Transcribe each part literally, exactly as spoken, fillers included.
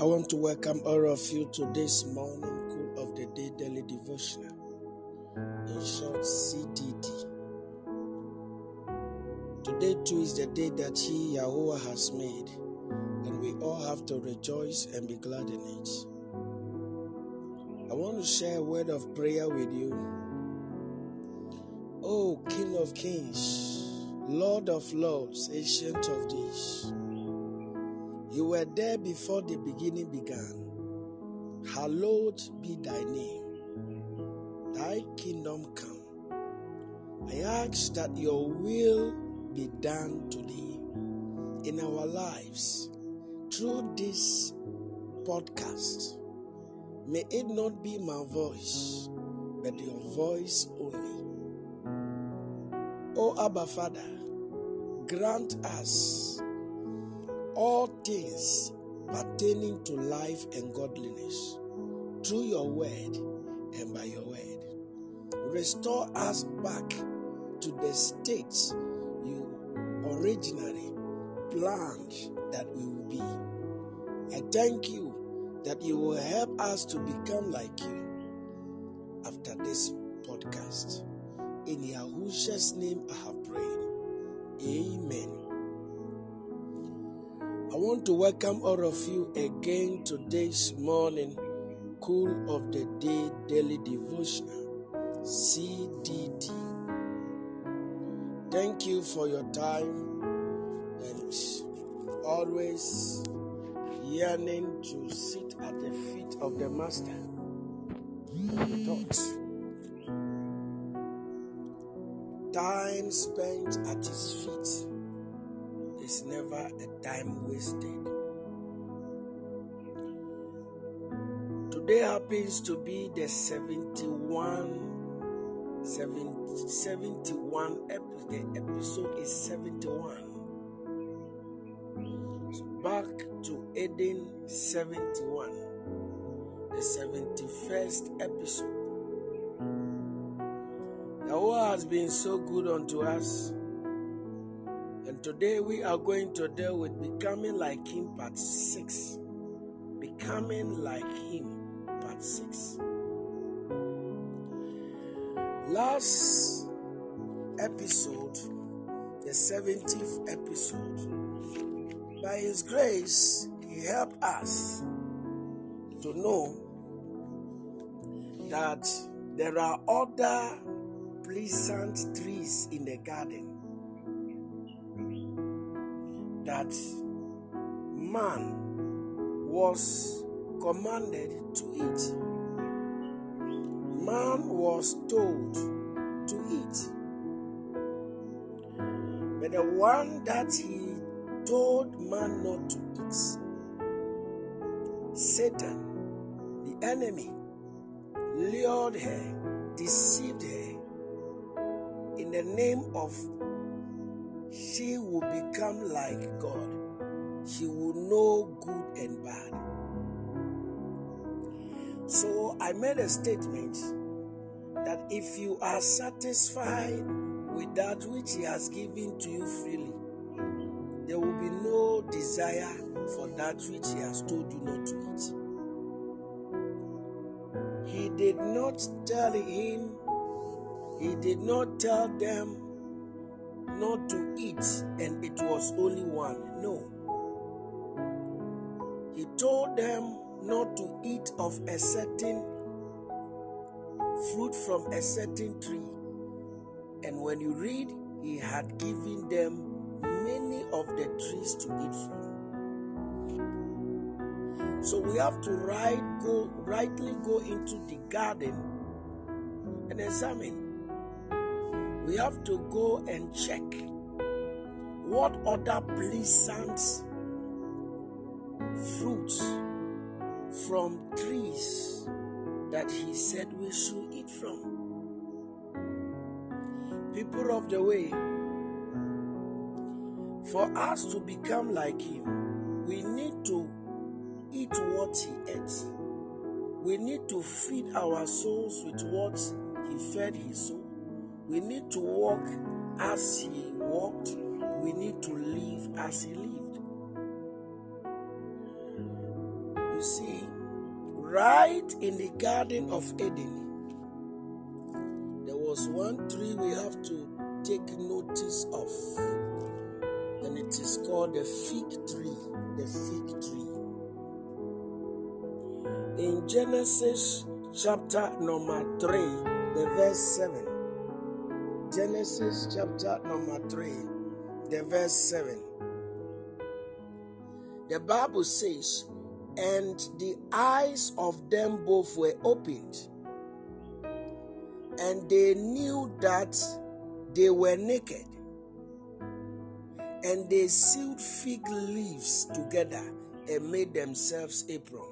I want to welcome all of you to this morning Cool of the Day Daily Devotional, in short C D D. Today too is the day that He, Yahweh, has made, and we all have to rejoice and be glad in it. I want to share a word of prayer with you. Oh, King of Kings, Lord of Lords, Ancient of Days, you were there before the beginning began. Hallowed be thy name. Thy kingdom come. I ask that your will be done today in our lives through this podcast. May it not be my voice, but your voice only. O Abba Father, grant us all things pertaining to life and godliness through your word and by your word. Restore us back to the state you originally planned that we will be. I thank you that you will help us to become like you after this podcast. In Yahushua's name I have prayed. Amen. I want to welcome all of you again to this morning Cool of the Day Daily Devotional, C D D. Thank you for your time and always yearning to sit at the feet of the Master and be taught. Time spent at his feet is never a time wasted. Today happens to be the seventy-one, seventy, seventy-one episode. The episode is seventy-one. So back to Eden seventy-one, the seventy-first episode. Yahweh has been so good unto us, and today we are going to deal with becoming like Him, part six. Becoming like Him, part six. Last episode, the seventieth episode, by His grace, He helped us to know that there are other pleasant trees in the garden that man was commanded to eat. Man was told to eat. But the one that he told man not to eat, Satan, the enemy, lured her, deceived her, in the name of she will become like God. She will know good and bad. So I made a statement that if you are satisfied with that which He has given to you freely, there will be no desire for that which He has told you not to eat. He did not tell him, He did not tell them not to eat and it was only one. No. He told them not to eat of a certain fruit from a certain tree. And when you read, He had given them many of the trees to eat from. So we have to right, go, rightly go into the garden and examine. We have to go and check what other pleasant fruits from trees that He said we should eat from. People of the way, for us to become like Him, we need to eat what He ate. We need to feed our souls with what He fed His soul. We need to walk as He walked. We need to live as He lived. You You see, right in the Garden of Eden, there was one tree we have to take notice of, and it is called the fig tree. The fig tree. In Genesis chapter number three, the verse seven. Genesis chapter number three, the verse seven. The Bible says, and the eyes of them both were opened, and they knew that they were naked, and they sewed fig leaves together and made themselves aprons.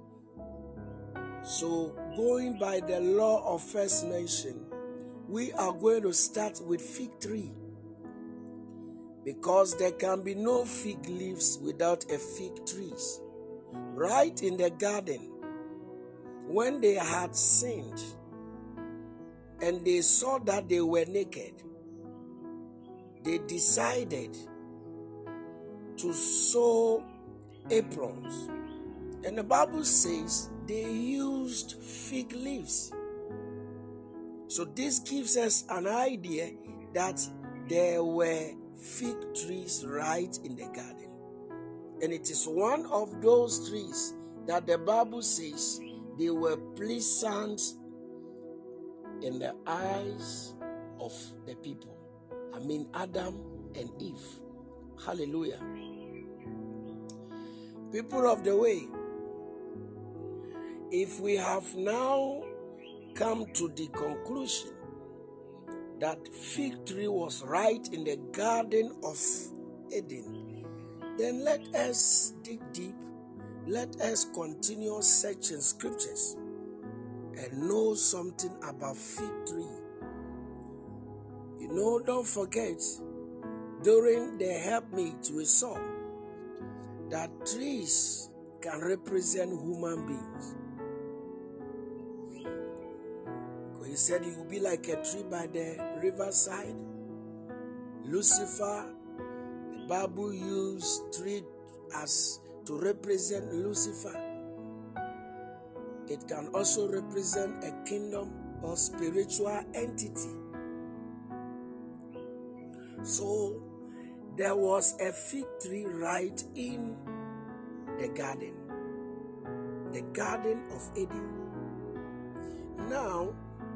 So, going by the law of first mention, we are going to start with fig tree, because there can be no fig leaves without a fig tree. Right in the garden, when they had sinned and they saw that they were naked, they decided to sew aprons. And the Bible says they used fig leaves. So this gives us an idea that there were fig trees right in the garden. And it is one of those trees that the Bible says they were pleasant in the eyes of the people. I mean Adam and Eve. Hallelujah. People of the way, if we have now come to the conclusion that fig tree was right in the Garden of Eden, then let us dig deep. Let us continue searching scriptures and know something about fig tree. You know, don't forget, during the helpmeet we saw that trees can represent human beings. He said you will be like a tree by the riverside. Lucifer, the Bible used tree as to represent Lucifer. It can also represent a kingdom or spiritual entity. So there was a fig tree right in the garden, the Garden of Eden. Now,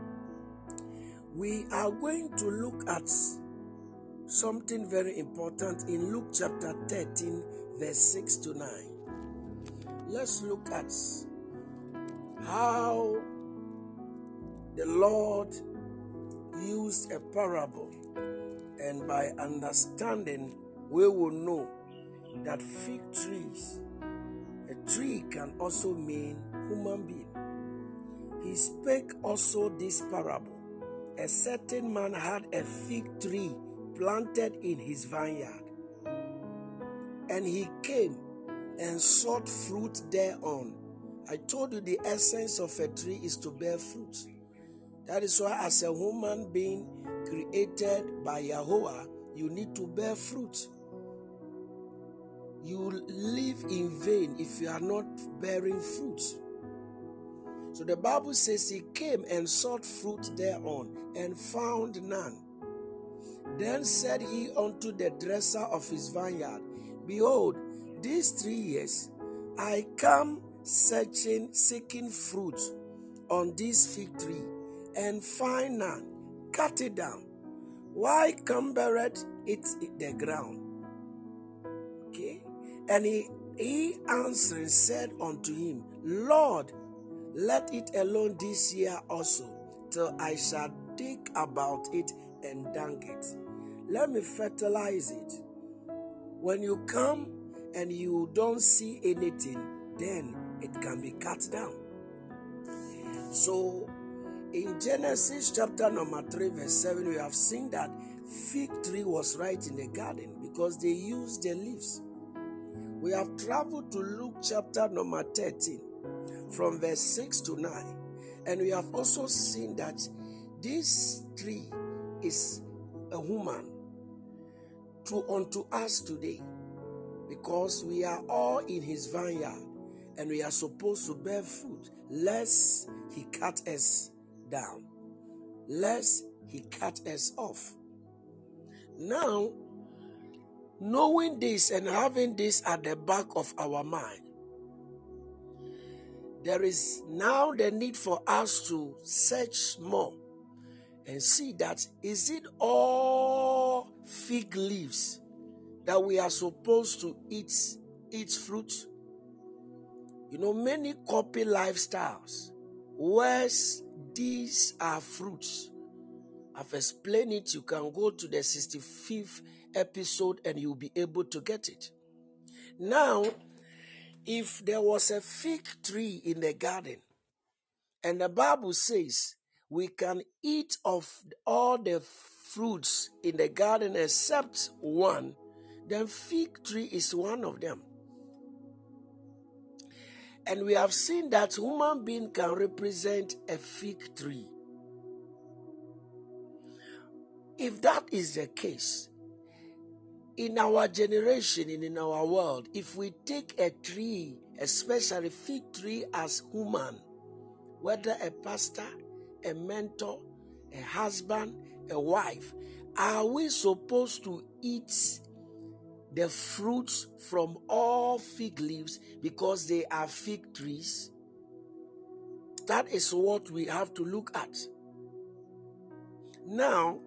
we are going to look at something very important in Luke chapter thirteen, verse six to nine. Let's look at how the Lord used a parable, and by understanding, we will know that fig trees, a tree can also mean human being. He spake also this parable. A certain man had a fig tree planted in his vineyard, and he came and sought fruit thereon. I told you the essence of a tree is to bear fruit. That is why as a human being created by Yahweh, you need to bear fruit. You live in vain if you are not bearing fruit. So the Bible says he came and sought fruit thereon and found none. Then said he unto the dresser of his vineyard, Behold, these three years I come searching, seeking fruit on this fig tree, and find none. Cut it down. Why cumbereth it the ground? Okay. And he, he answering said unto him, Lord, let it alone this year also, till I shall dig about it and dunk it. Let me fertilize it. When you come and you don't see anything, then it can be cut down. So, in Genesis chapter number three, verse seven, we have seen that fig tree was right in the garden because they used the leaves. We have traveled to Luke chapter number thirteen, from verse six to nine, and we have also seen that this tree is a woman to unto us today, because we are all in his vineyard, and we are supposed to bear fruit, lest he cut us down, lest he cut us off. Now, knowing this and having this at the back of our mind, there is now the need for us to search more and see that, is it all fig leaves that we are supposed to eat, eat fruit? You know, many copy lifestyles, whereas these are fruits. I've explained it. You can go to the sixty-fifth episode and you'll be able to get it. Now, if there was a fig tree in the garden, and the Bible says we can eat of all the fruits in the garden except one, then fig tree is one of them. And we have seen that human being can represent a fig tree. If that is the case, in our generation and in our world, if we take a tree, especially fig tree as human, whether a pastor, a mentor, a husband, a wife, are we supposed to eat the fruits from all fig leaves because they are fig trees? That is what we have to look at. Now,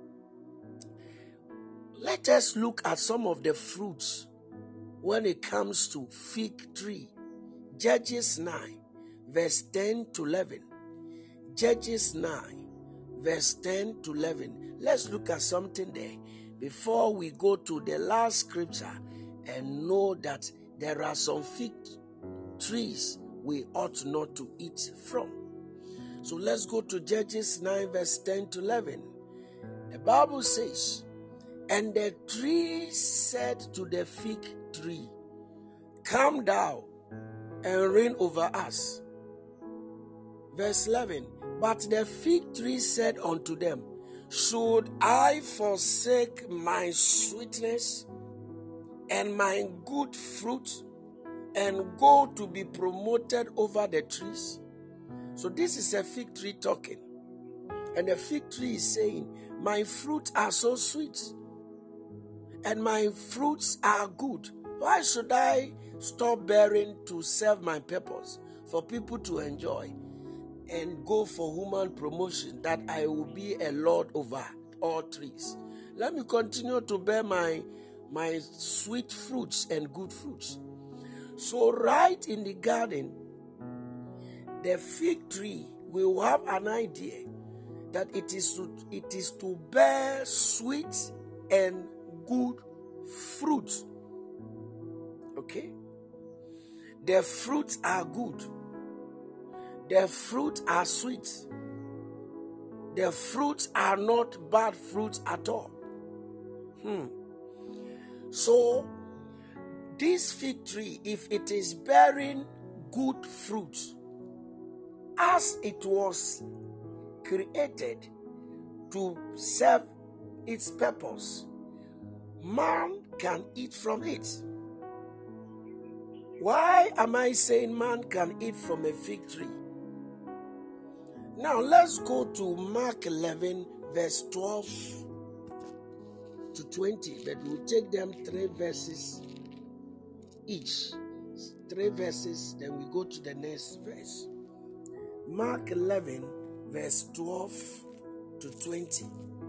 let us look at some of the fruits when it comes to fig tree. Judges nine, verse ten to eleven. Judges nine, verse ten to eleven. Let's look at something there before we go to the last scripture and know that there are some fig trees we ought not to eat from. So let's go to Judges nine, verse ten to eleven. The Bible says, "And the tree said to the fig tree, Come down and reign over us." Verse eleven, "But the fig tree said unto them, Should I forsake my sweetness and my good fruit and go to be promoted over the trees?" So this is a fig tree talking. And the fig tree is saying, my fruits are so sweet and my fruits are good. Why should I stop bearing to serve my purpose, for people to enjoy, and go for human promotion, that I will be a lord over all trees? Let me continue to bear my, my sweet fruits and good fruits. So right in the garden, the fig tree will have an idea that it is to, it is to bear sweet and good fruit. Okay? The fruits are good. The fruits are sweet. The fruits are not bad fruits at all. Hmm. So, this fig tree, if it is bearing good fruit, as it was created to serve its purpose, man can eat from it. Why am I saying man can eat from a fig tree? Now let's go to Mark eleven, verse twelve to twenty. But we'll take them three verses each. Three verses, then we go to the next verse. Mark eleven, verse twelve to twenty.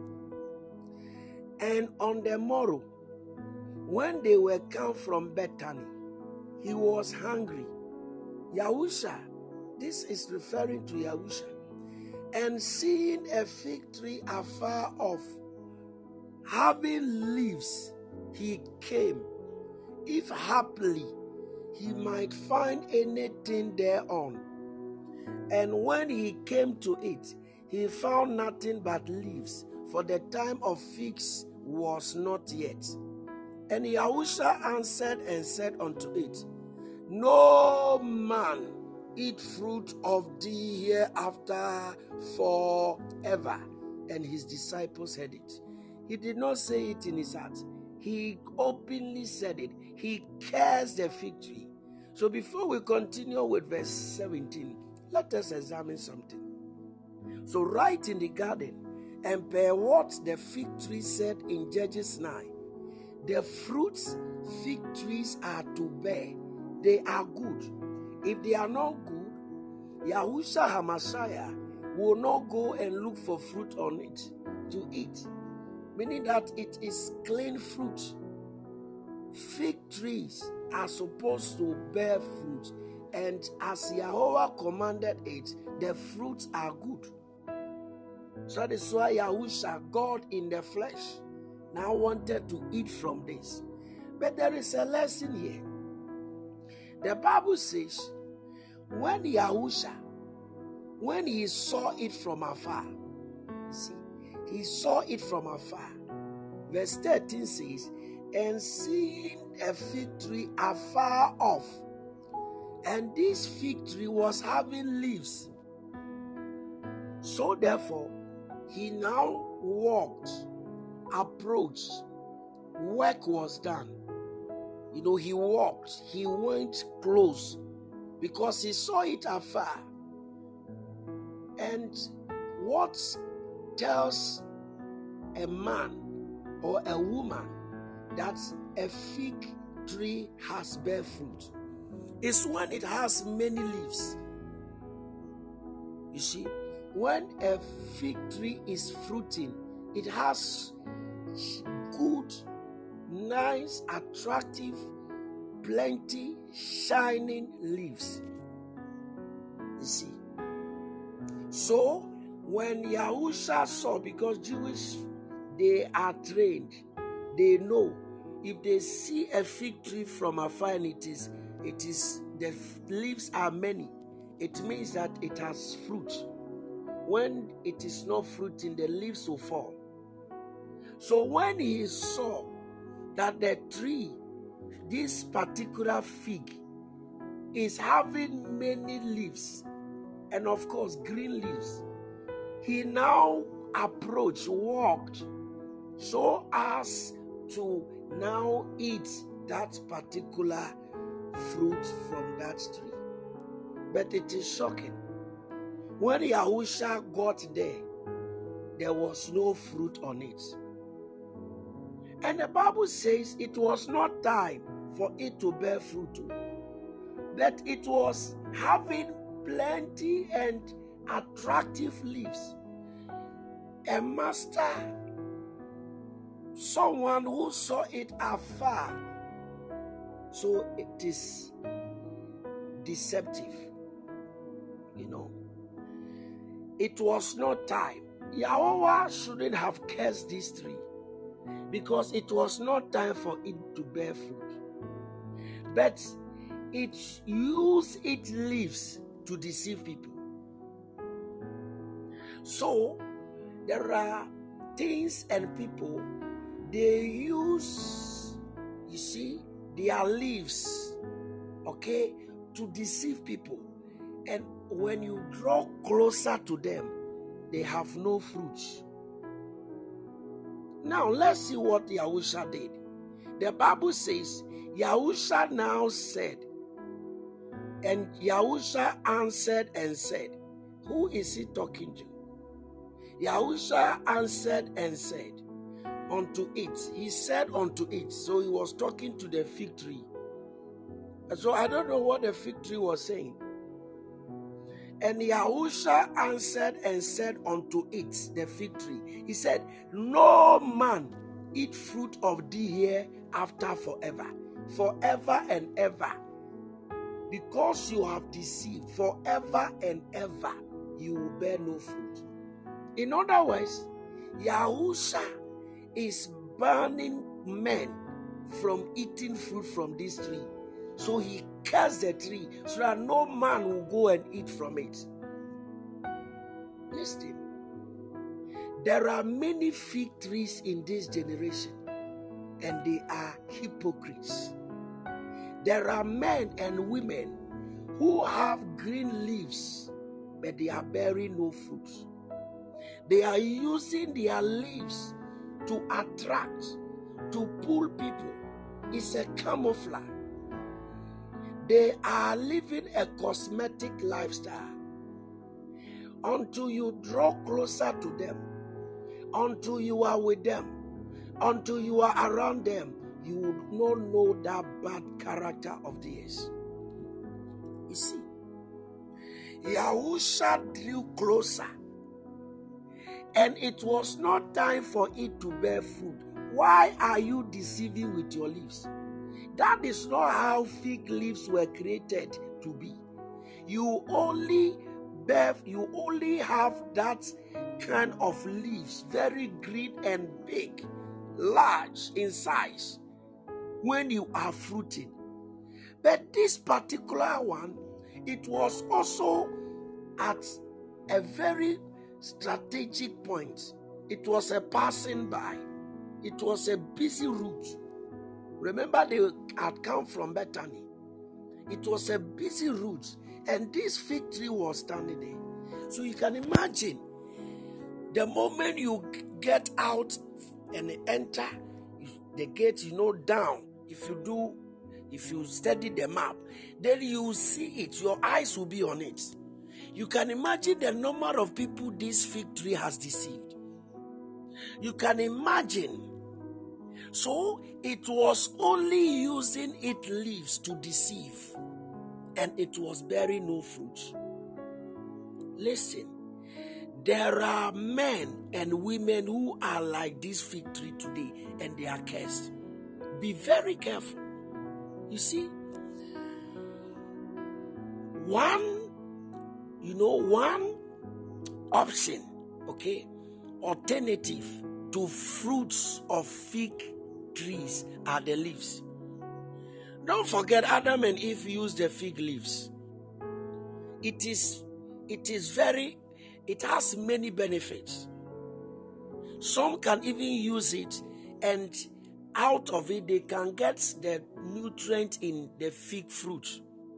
"And on the morrow, when they were come from Bethany, he was hungry." Yahusha, this is referring to Yahusha. "And seeing a fig tree afar off, having leaves, he came, if haply he might find anything thereon. And when he came to it, he found nothing but leaves, for the time of figs was not yet. And Yahusha answered and said unto it, No man eat fruit of thee hereafter forever. And his disciples heard it. He did not say it in his heart. He openly said it. He cursed the fig tree. So before we continue with verse seventeen, let us examine something. So right in the garden, and per what the fig tree said in Judges nine, the fruits fig trees are to bear, they are good. If they are not good, Yahushua HaMashiach will not go and look for fruit on it to eat, meaning that it is clean fruit. Fig trees are supposed to bear fruit, and as Yahweh commanded it, the fruits are good. So that is why Yahushua, God in the flesh, now wanted to eat from this. But there is a lesson here. The Bible says, when Yahushua, when he saw it from afar, see, he saw it from afar. Verse thirteen says, and seeing a fig tree afar off, and this fig tree was having leaves. So therefore, he now walked, approached, work was done. You know, he walked, he went close because he saw it afar. And what tells a man or a woman that a fig tree has bare fruit is when it has many leaves. You see, when a fig tree is fruiting, it has good, nice, attractive, plenty, shining leaves. You see. So, when Yahushua saw, because Jewish, they are trained, they know if they see a fig tree from afar and it is, it is, the leaves are many, it means that it has fruit. When it is not fruiting, the leaves will fall. So when he saw that the tree, this particular fig, is having many leaves, and of course green leaves, he now approached, walked, so as to now eat that particular fruit from that tree. But it is shocking. When Yahushua got there, there was no fruit on it. And the Bible says it was not time for it to bear fruit, but it was having plenty and attractive leaves. A master, someone who saw it afar, so it is deceptive, you know. It was not time. Yahweh shouldn't have cursed this tree because it was not time for it to bear fruit. But it used its leaves to deceive people. So there are things and people, they use, you see, their leaves, okay, to deceive people. And when you draw closer to them, they have no fruit. Now let's see what Yahushua did. The Bible says, Yahushua now said, and Yahushua answered and said, who is he talking to? Yahushua answered and said unto it. He said unto it. So he was talking to the fig tree. And so I don't know what the fig tree was saying. And Yahushua answered and said unto it, the fig tree. He said, no man eat fruit of thee here after forever. Forever and ever. Because you have deceived, forever and ever, you will bear no fruit. In other words, Yahushua is banning men from eating fruit from this tree. So he cursed the tree so that no man will go and eat from it. Listen, there are many fig trees in this generation, and they are hypocrites. There are men and women who have green leaves, but they are bearing no fruit. They are using their leaves to attract, to pull people. It's a camouflage. They are living a cosmetic lifestyle. Until you draw closer to them, until you are with them, until you are around them, you would not know that bad character of theirs. You see, Yahusha drew closer, and it was not time for it to bear fruit. Why are you deceiving with your leaves? That is not how fig leaves were created to be. You only bear, you only have that kind of leaves, very green and big, large in size, when you are fruiting. But this particular one, it was also at a very strategic point. It was a passing by. It was a busy route. Remember, they had come from Bethany. It was a busy route, and this fig tree was standing there. So you can imagine, the moment you get out and enter the gate, you know, down, if you do, if you study the map, then you see it. Your eyes will be on it. You can imagine the number of people this fig tree has deceived. You can imagine. So it was only using its leaves to deceive, and it was bearing no fruit. Listen, there are men and women who are like this fig tree today, and they are cursed. Be very careful. You see, one, you know, one option, okay, alternative to fruits of fig trees are the leaves. Don't forget, Adam and Eve used the fig leaves. It is, it is very, it has many benefits. Some can even use it, and out of it they can get the nutrient in the fig fruit.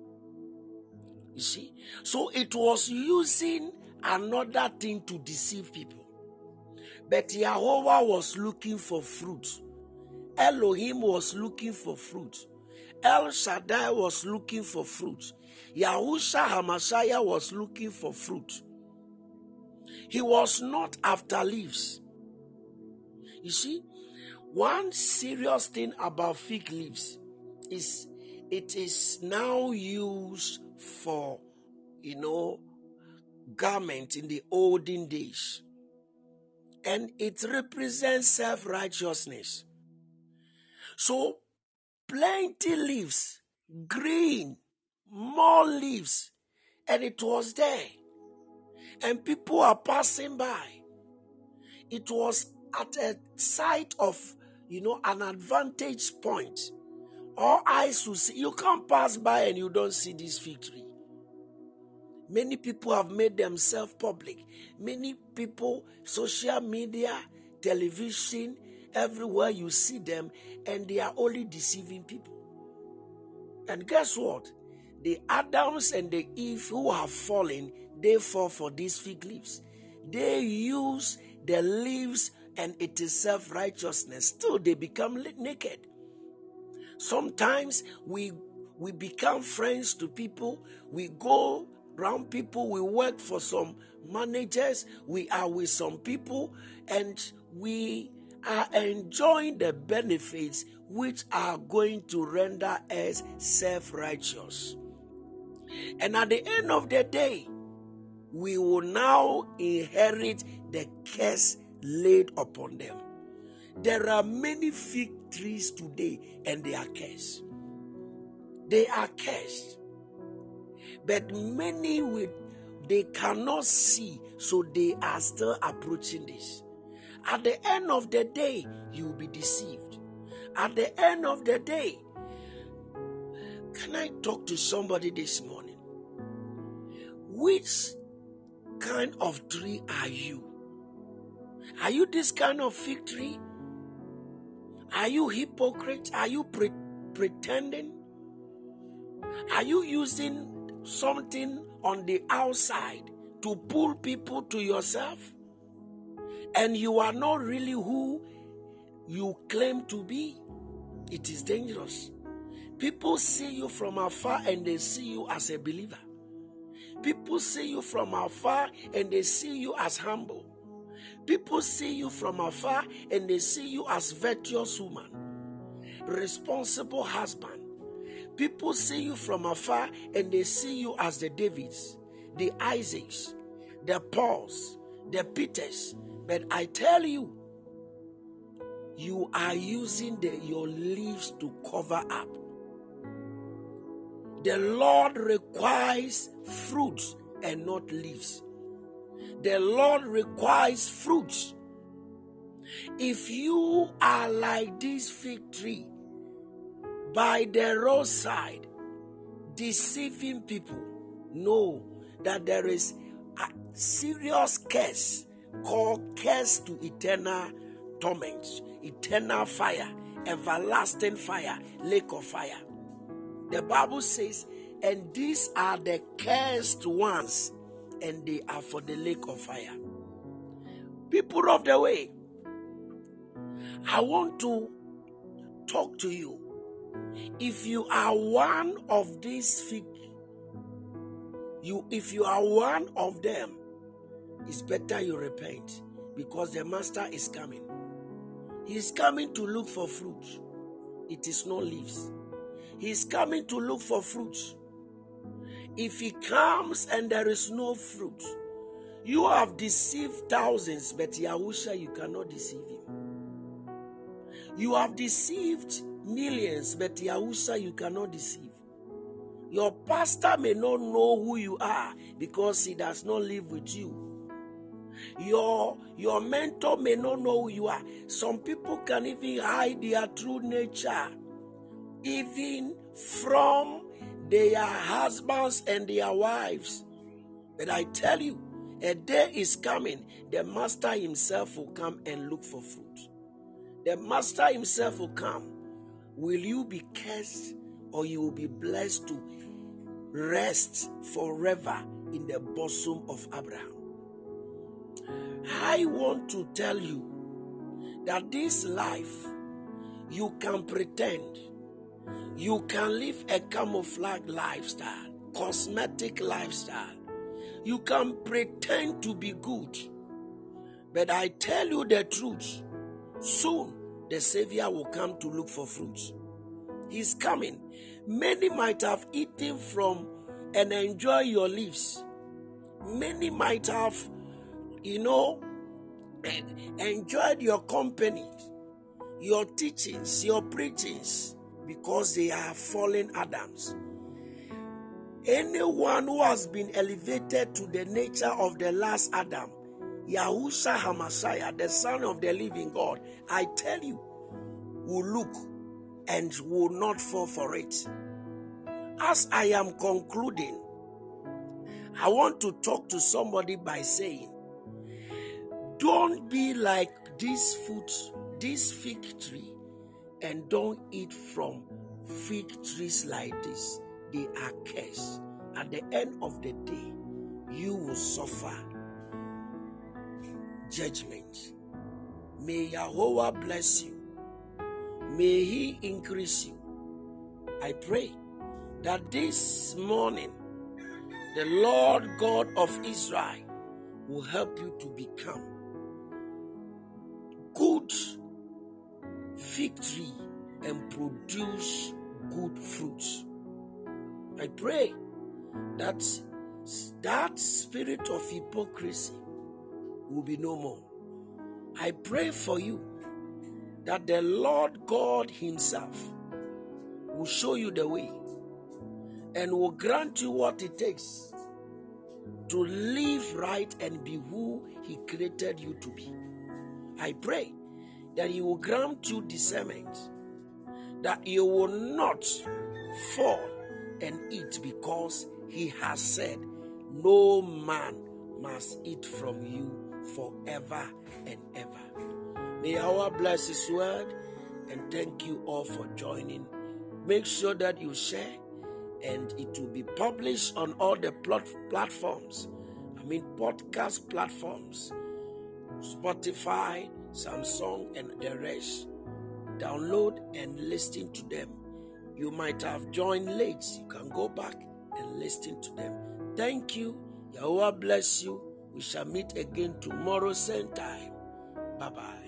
You see? So it was using another thing to deceive people. But Yahweh was looking for fruit. Elohim was looking for fruit. El Shaddai was looking for fruit. Yahusha HaMashiach was looking for fruit. He was not after leaves. You see, one serious thing about fig leaves is it is now used for, you know, garment in the olden days. And it represents self-righteousness. So, plenty leaves, green, more leaves, and it was there. And people are passing by. It was at a site of, you know, an advantage point. All eyes will see. You can't pass by and you don't see this fig tree. Many people have made themselves public. Many people, social media, television, everywhere you see them, and they are only deceiving people. And guess what? The Adams and the Eve who have fallen, they fall for these fig leaves. They use the leaves and it is self-righteousness. Still, they become naked. Sometimes we, we become friends to people. We go around people. We work for some managers. We are with some people. And we are enjoying the benefits which are going to render us self-righteous. And at the end of the day, we will now inherit the curse laid upon them. There are many fig trees today and they are cursed. They are cursed. But many will, they cannot see, so they are still approaching this. At the end of the day, you will be deceived. At the end of the day, can I talk to somebody this morning? Which kind of tree are you? Are you this kind of fig tree? Are you hypocrite? Are you pre- pretending? Are you using something on the outside to pull people to yourself? And you are not really who you claim to be? It is dangerous. People see you from afar and they see you as a believer. People see you from afar and they see you as humble. People see you from afar and they see you as virtuous woman, responsible husband. People see you from afar and they see you as the Davids, the Isaacs, the Pauls, the Peters. But I tell you, you are using the, your leaves to cover up. The Lord requires fruits and not leaves. The Lord requires fruits. If you are like this fig tree by the roadside, deceiving people, know that there is a serious curse called curse to eternal torment, eternal fire, everlasting fire, lake of fire. The Bible says, and these are the cursed ones, and they are for the lake of fire. People of the way, I want to talk to you. If you are one of these fig, you if you are one of them, it's better you repent, because the master is coming. He is coming to look for fruit. It is not leaves. He is coming to look for fruit. If he comes and there is no fruit, you have deceived thousands, but Yahusha, you cannot deceive him. You have deceived millions, but Yahusha, you cannot deceive. Your pastor may not know who you are because he does not live with you. Your, your mentor may not know who you are. Some people can even hide their true nature, even from their husbands and their wives. But I tell you, a day is coming, the master himself will come and look for fruit. The master himself will come. Will you be cursed, or you will be blessed to rest forever in the bosom of Abraham? I want to tell you that this life, you can pretend. You can live a camouflage lifestyle, cosmetic lifestyle. You can pretend to be good. But I tell you the truth, soon the Savior will come to look for fruits. He's coming. Many might have eaten from and enjoy your leaves. Many might have, you know, enjoyed your company, your teachings, your preachings, because they are fallen Adams. Anyone who has been elevated to the nature of the last Adam, Yahusha HaMashiach, the Son of the living God, I tell you, will look and will not fall for it. As I am concluding, I want to talk to somebody by saying, don't be like this fruit, this fig tree, and don't eat from fig trees like this. They are cursed. At the end of the day, you will suffer judgment. May Yahweh bless you. May He increase you. I pray that this morning, the Lord God of Israel will help you to become good fig tree and produce good fruits. I pray that that spirit of hypocrisy will be no more. I pray for you that the Lord God Himself will show you the way and will grant you what it takes to live right and be who He created you to be. I pray that He will grant you discernment, that you will not fall and eat, because He has said, no man must eat from you forever and ever. May Allah bless His word, and thank you all for joining. Make sure that you share, and it will be published on all the plat- platforms. I mean podcast platforms, Spotify, Samsung, and the rest. Download and listen to them. You might have joined late. You can go back and listen to them. Thank you. Yahweh bless you. We shall meet again tomorrow, same time. Bye-bye.